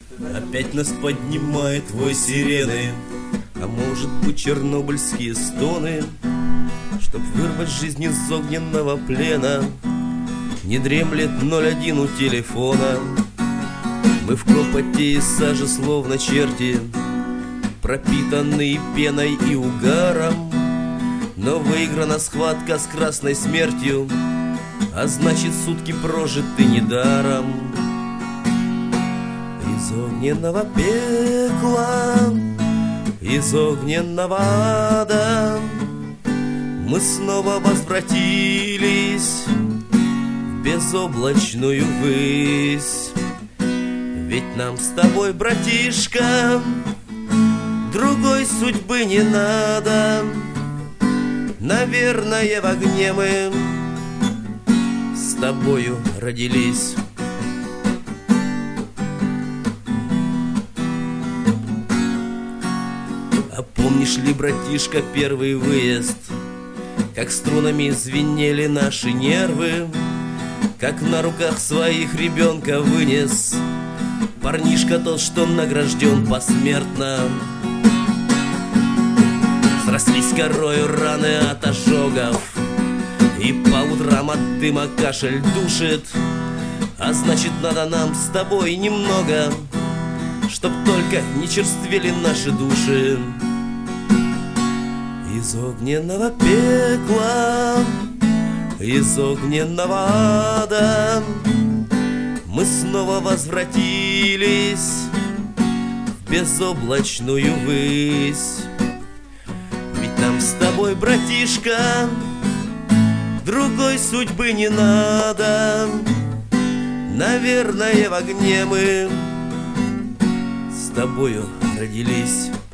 Опять нас поднимает твой сирены, а может быть чернобыльские стоны. Чтоб вырвать жизнь из огненного плена, не дремлет 01 у телефона. Мы в копоте и саже, словно черти, пропитанные пеной и угаром. Но выиграна схватка с красной смертью, а значит сутки прожиты недаром. Из огненного пекла, из огненного ада мы снова возвратились в безоблачную высь. Ведь нам с тобой, братишка, другой судьбы не надо. Наверное, в огне мы с тобою родились. А помнишь ли, братишка, первый выезд? Как струнами звенели наши нервы, как на руках своих ребенка вынес парнишка тот, что награжден посмертно. Срослись корою раны от ожогов, и по утрам от дыма кашель душит. А значит, надо нам с тобой немного, чтоб только не черствели наши души. Из огненного пекла, из огненного ада мы снова возвратились в безоблачную высь. Ведь нам с тобой, братишка, другой судьбы не надо. Наверное, в огне мы с тобою родились.